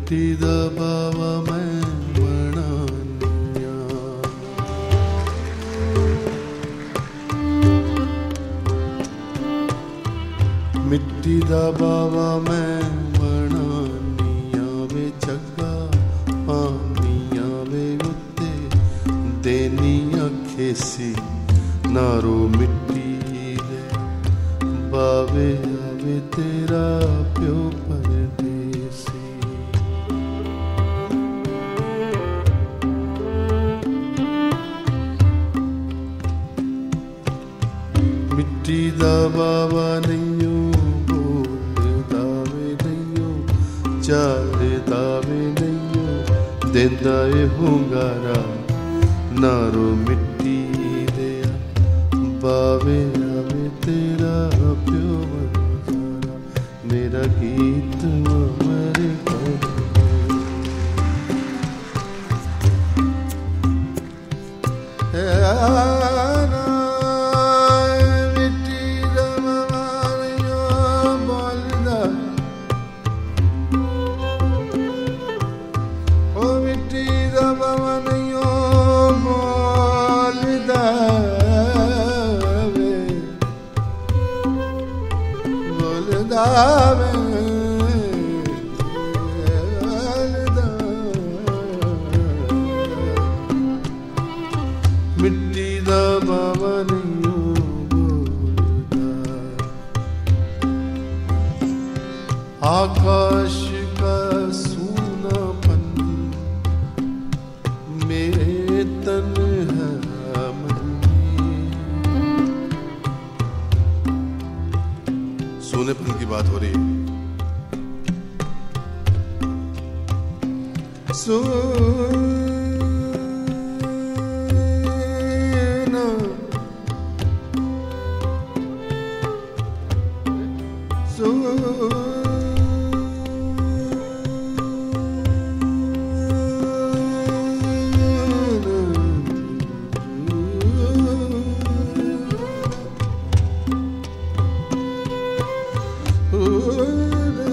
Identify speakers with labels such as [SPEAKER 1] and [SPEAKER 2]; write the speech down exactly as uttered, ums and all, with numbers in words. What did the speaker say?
[SPEAKER 1] मिट्टी दा बावा मैं बनानिया, मिट्टी दा बावा मैं बनानिया वे जगा पानिया वे उत्ते देनिया खेसी नारो मिट्टी दे बावे आवे तेरा प्यो परदेसी। मिट्टी दा बावा नैयो बोलदा वे नैयो चालदा वे नैयो देंदा ए हुंगारा नारो मिट्टी देया बावे आवे तेरा प्यो बंजारा। मेरा गीत मरे मिट्टी दा बावा नैयो बोलदा, ओ मिट्टी दा बावा नैयो बोलदा वे बोलदा वे बोलदा। मिट्टी दा बावा नैयो बोलदा, आकाश का सूनापन मेरे तन है मन में। सोनेपन की बात हो रही है। सोना सोना Oh